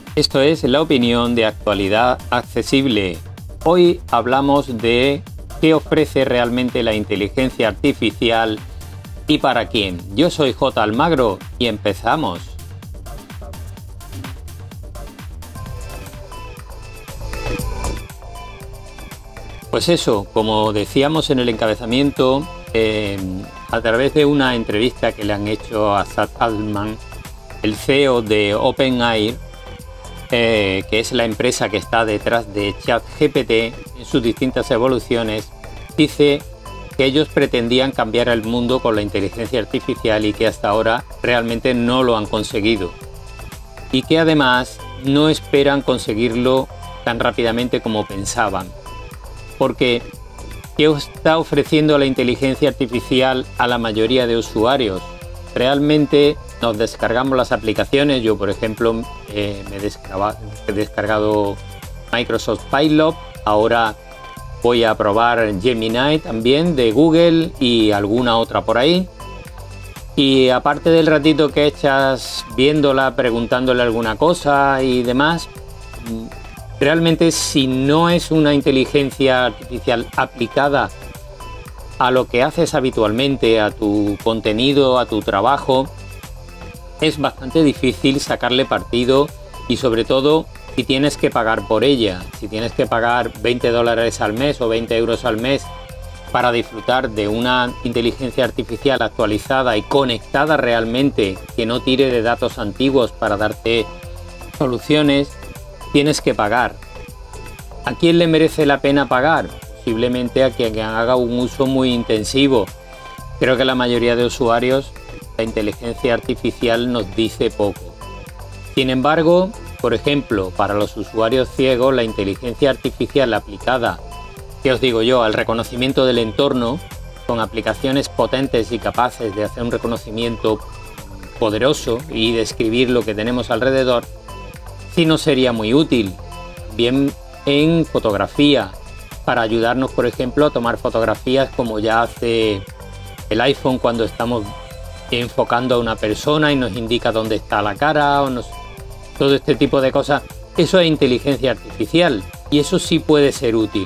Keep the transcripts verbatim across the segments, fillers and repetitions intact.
Esto es la opinión de Actualidad Accesible. Hoy hablamos de qué ofrece realmente la inteligencia artificial y para quién. Yo soy J. Almagro y empezamos. Pues eso, como decíamos en el encabezamiento, eh, a través de una entrevista que le han hecho a Sam Altman, el C E O de OpenAI, eh, que es la empresa que está detrás de ChatGPT en sus distintas evoluciones, dice que ellos pretendían cambiar el mundo con la inteligencia artificial y que hasta ahora realmente no lo han conseguido. Y que además no esperan conseguirlo tan rápidamente como pensaban. Porque, ¿qué está ofreciendo la inteligencia artificial a la mayoría de usuarios? Realmente nos descargamos las aplicaciones. Yo, por ejemplo, eh, me he descargado Microsoft Pilot. Ahora voy a probar Gemini también de Google y alguna otra por ahí. Y aparte del ratito que echas viéndola, preguntándole alguna cosa y demás, realmente, si no es una inteligencia artificial aplicada a lo que haces habitualmente, a tu contenido, a tu trabajo, es bastante difícil sacarle partido y sobre todo si tienes que pagar por ella. Si tienes que pagar veinte dólares al mes o veinte euros al mes para disfrutar de una inteligencia artificial actualizada y conectada realmente, que no tire de datos antiguos para darte soluciones, tienes que pagar. ¿A quién le merece la pena pagar? Posiblemente a quien haga un uso muy intensivo. Creo que la mayoría de usuarios, la inteligencia artificial nos dice poco. Sin embargo, por ejemplo, para los usuarios ciegos, la inteligencia artificial aplicada, ¿qué os digo yo?, al reconocimiento del entorno, con aplicaciones potentes y capaces de hacer un reconocimiento poderoso y describir lo que tenemos alrededor, sí nos sería muy útil. Bien en fotografía, para ayudarnos, por ejemplo, a tomar fotografías como ya hace el iPhone cuando estamos enfocando a una persona y nos indica dónde está la cara, o nos, todo este tipo de cosas. Eso es inteligencia artificial y eso sí puede ser útil.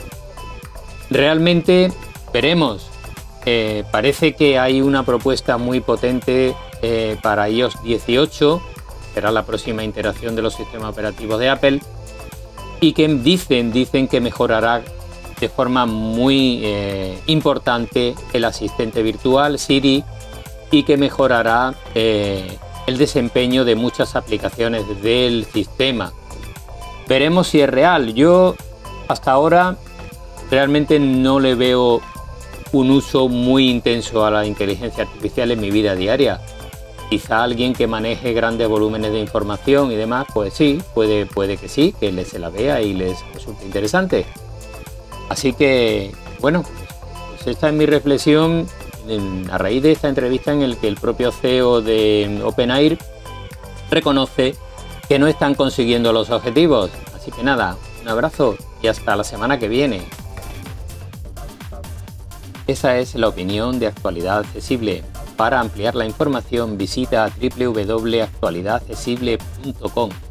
Realmente veremos. Eh, parece que hay una propuesta muy potente eh, para i o ese dieciocho. Será la próxima iteración de los sistemas operativos de Apple, y que dicen, dicen que mejorará de forma muy eh, importante el asistente virtual Siri y que mejorará eh, el desempeño de muchas aplicaciones del sistema. Veremos si es real. Yo hasta ahora realmente no le veo un uso muy intenso a la inteligencia artificial en mi vida diaria. Quizá alguien que maneje grandes volúmenes de información y demás, pues sí, puede, puede que sí, que les se la vea y les resulte interesante. Así que, bueno, pues esta es mi reflexión en, a raíz de esta entrevista en el que el propio C E O de OpenAI reconoce que no están consiguiendo los objetivos. Así que nada, un abrazo y hasta la semana que viene. Esa es la opinión de Actualidad Accesible. Para ampliar la información visita doble u doble u doble u punto actualidad accesible punto com.